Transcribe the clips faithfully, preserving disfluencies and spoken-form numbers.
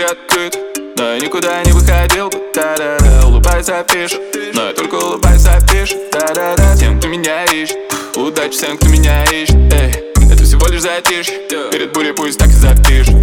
приоткрыт, но я никуда не выходил бы, да-да-да. Улыбается, пишет, но я только улыбается, пишет, да-да-да. Тем, кто меня ищет, удачи всем, кто меня ищет, эй. Это всего лишь затишье, перед бурей пусть так и запишет.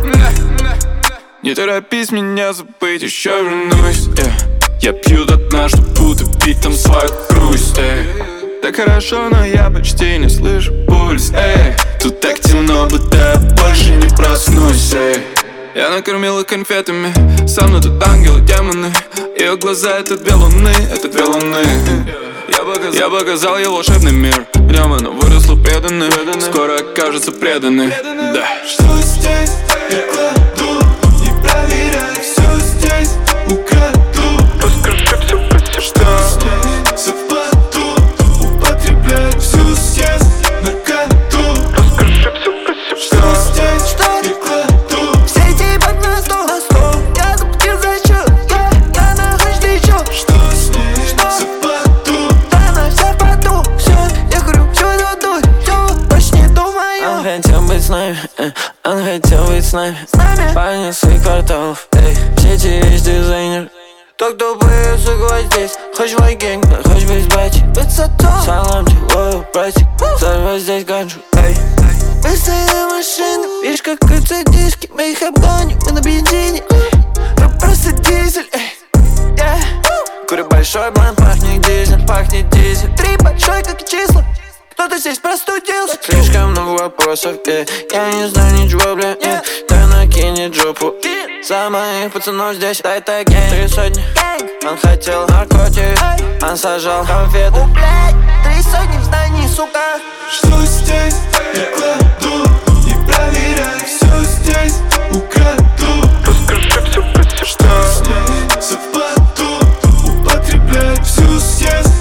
Не торопись меня забыть, еще вернусь, yeah. Я пью до дна, чтоб утопить там свою грусть, эй. Так хорошо, но я почти не слышу пульс, эй. Тут так темно, будто я больше не проснусь, эй. Я накормил их конфетами, со мной тут ангелы, демоны. Ее глаза — это две луны, это две луны. Я показал, я показал ей волшебный мир, в нем она выросла преданной, скоро окажется преданной, да. Что здесь я кладу, не проверяй, все здесь украду. Расскажи все про себя. Что здесь совпаду, употребляй всю съест наркоту. Расскажи все про себя. Что здесь что я кладу, все эти бак на стол, на стол. Я заплатил за счет, я, я нахожусь еще. что с ней совпаду. Да, она вся в поту, все, я говорю, все это дуй, все, больше не думаю. Он хотел быть с нами, э, он хотел быть с нами, С нами парни своих кварталов, эй. В сети есть дизайнер, тот, кто будет сугой здесь. хочешь мой гэнг, да хочешь быть бати. Высоту, Салам тебе, лоу, братик, взорвать здесь ганджу, эй. быстрые машины, видишь, как крутятся диски. Мы их обгоним, мы на бензине. Мы просто дизель, эй, yeah. Курю большой блант, пахнет дизель, пахнет дизель. Три большой, как и числа. Кто-то здесь простудился. Слишком много вопросов, э. Я не знаю ничего, бля, э. Да накинет жопу за моих пацанов здесь. Да это гэнг, три сотни. Он хотел наркотик, он сажал конфеты. О, блядь, три сотни в здании, сука. Что здесь я кладу, не проверяй, все здесь украду. Расскажи все про себя. Что с ней совпаду, употребляй всю съест